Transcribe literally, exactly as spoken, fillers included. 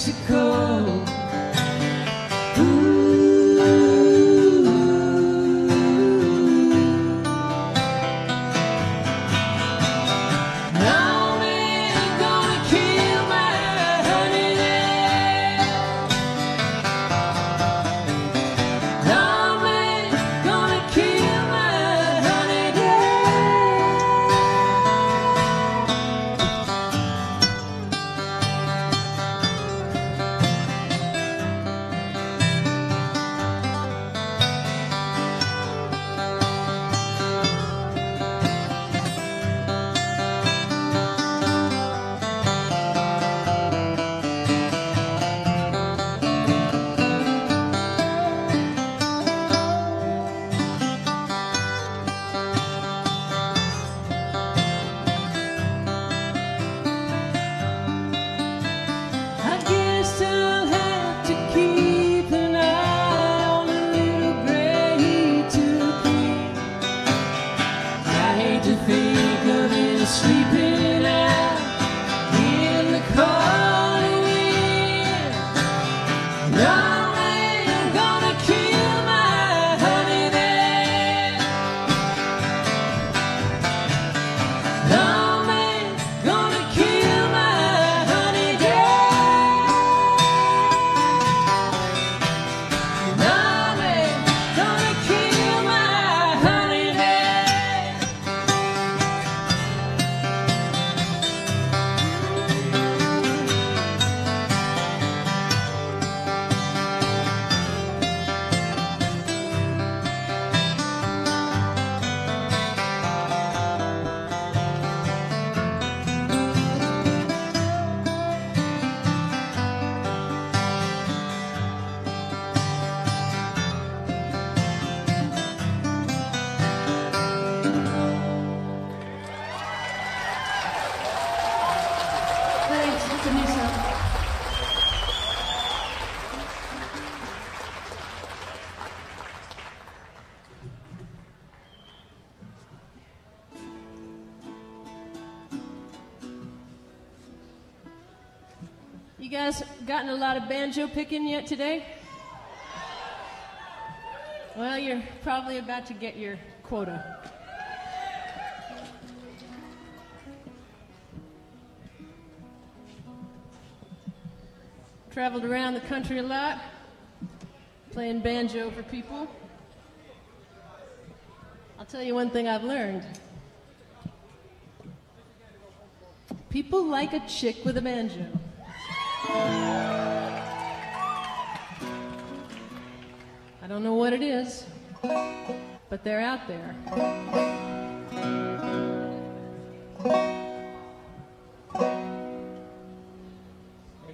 Mexico. Sleeping out in the cold wind. No man gonna kill my honey there. No man gonna kill my honey there. No man gonna kill my honey there. You guys gotten a lot of banjo picking yet today? Well, you're probably about to get your quota. Traveled around the country a lot, playing banjo for people. I'll tell you one thing I've learned. People like a chick with a banjo. I don't know what it is, but they're out there.